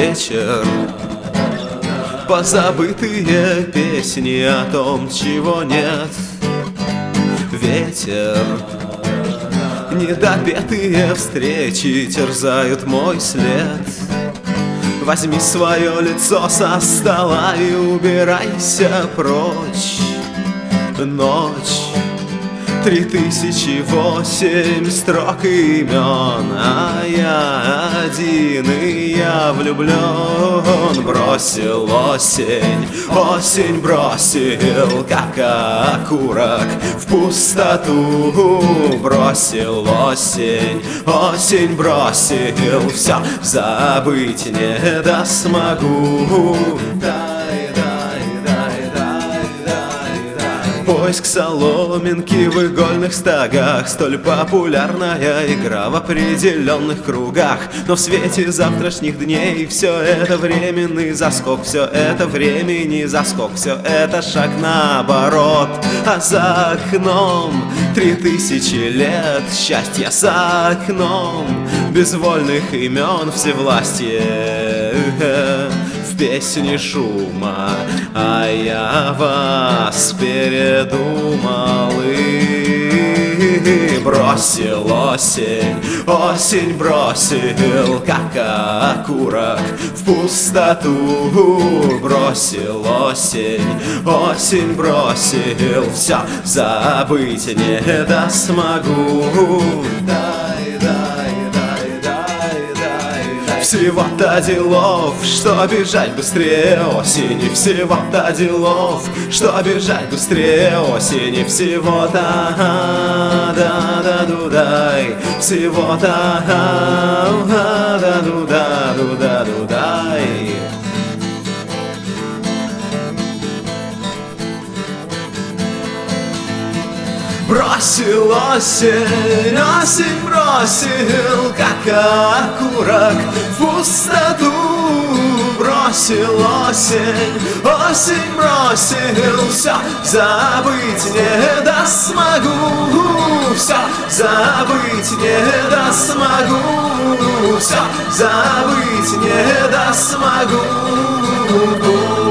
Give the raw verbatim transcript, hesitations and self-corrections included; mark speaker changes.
Speaker 1: вечер, позабытые песни о том, чего нет. Ветер, недопетые встречи терзают мой след. Возьми свое лицо со стола и убирайся прочь. Ночь, три тысячи восемь строк имен, а я один, и я влюблен. Бросил осень, осень бросил, как окурок в пустоту. Бросил осень, осень бросил, все забыть не да смогу. Поиск соломинки в игольных стогах, столь популярная игра в определенных кругах. Но в свете завтрашних дней все это временный заскок, все это времени заскок, все это шаг наоборот. А за окном три тысячи лет счастья, за окном безвольных имен всевластие. В песне шума, а я вас передумал и бросил осень, осень бросил, как окурок в пустоту. Бросил осень, осень бросил, все забыть не да смогу. Дай, дай, дай, дай, дай. Всего-то делов, что бежать быстрее осени. Всего-то делов, что бежать быстрее осени. Всего-то да-да-ду-дай. Всего-то да-да-ду-да-ду-да-ду-дай. Бросил осень, осень бросил, как окурок в пустоту. Бросил осень, осень бросил, все забыть не да смогу. Все забыть не да смогу. Все забыть не да смогу.